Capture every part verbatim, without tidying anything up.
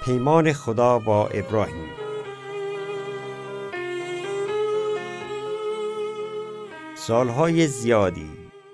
پیمان خدا با ابراهیم. سالهای زیادی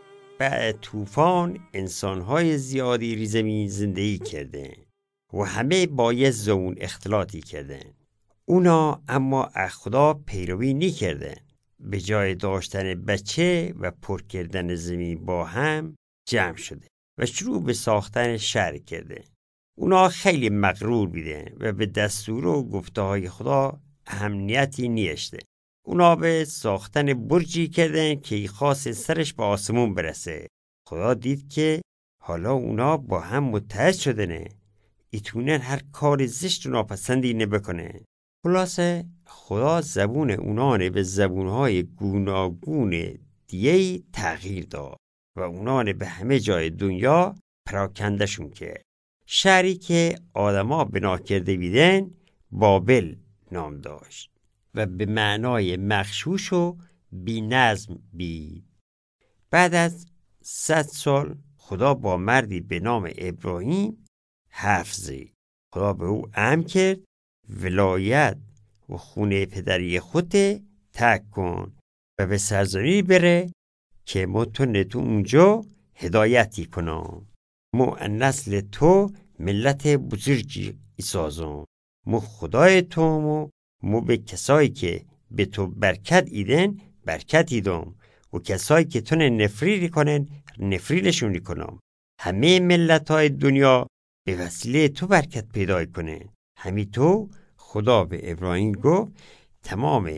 بعد طوفان انسانهای زیادی ری زمین زندگی کردن و همه با یه زون اختلاطی کردن. اونا اما از خدا پیروی نکردن. به جای داشتن بچه و پر کردن زمین با هم جمع شده و شروع به ساختن شهر کرده. اونا خیلی مغرور بیدن و به دستور و گفته های خدا اهمیتی نیشته. اونا به ساختن برجی کردن که خاص سرش به آسمون برسه. خدا دید که حالا اونا با هم متحد شدنه، ایتونن هر کار زشت و ناپسندی نبکنه. خلاصه خدا زبون اونان به زبونهای گوناگون دیگه تغییر داد و اونان به همه جای دنیا پراکندشون کرد. شهری که آدما بنا کرده بیدن بابل نام داشت و به معنای مغشوش و بی نظم بید. بعد از صد سال خدا با مردی به نام ابراهیم حرف زد. خدا به او امر کرد ولایت و خونه پدری خود ترک کن و به سرزمینی بره که متونه تو اونجا هدایتی کنم. مو نسل تو ملت بزرگی سازم. مو خدای تو مو مو به کسایی که به تو برکت ایدن برکت ایدم و کسایی که تو نفری کنن نفریلشون کنم. همه ملت های دنیا به وسیله تو برکت پیدا کنه. همی تو خدا به ابراهیم گفت تمام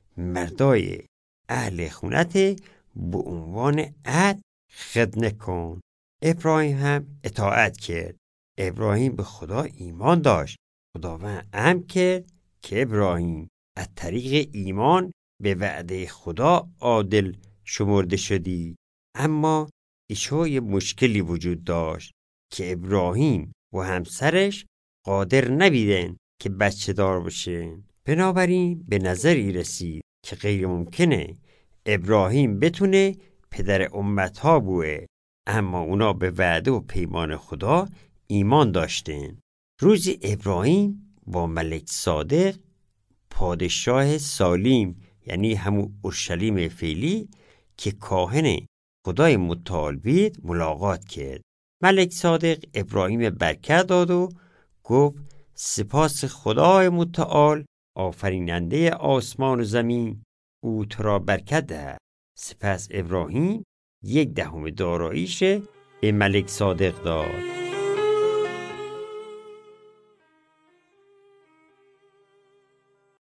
مردای اهل خونت به عنوان عهد خدمت کن. ابراهیم هم اطاعت کرد. ابراهیم به خدا ایمان داشت. خداوند امر کرد که ابراهیم از طریق ایمان به وعده خدا عادل شمرده شدی. اما ایشو یه مشکلی وجود داشت که ابراهیم و همسرش قادر نبیدن که بچه دار بشن. بنابراین به نظری رسید که غیر ممکنه ابراهیم بتونه پدر امتها بوه. اما اونا به وعده و پیمان خدا ایمان داشتن. روزی ابراهیم با ملک صادق پادشاه سالیم یعنی همون اورشلیم فعلی که کاهن خدای متعال بود ملاقات کرد. ملک صادق ابراهیم برکت داد و گفت سپاس خدای متعال آفریننده آسمان و زمین، او تو را برکت دهد. سپس ابراهیم یک دهم داراییش به ملک صادق داد.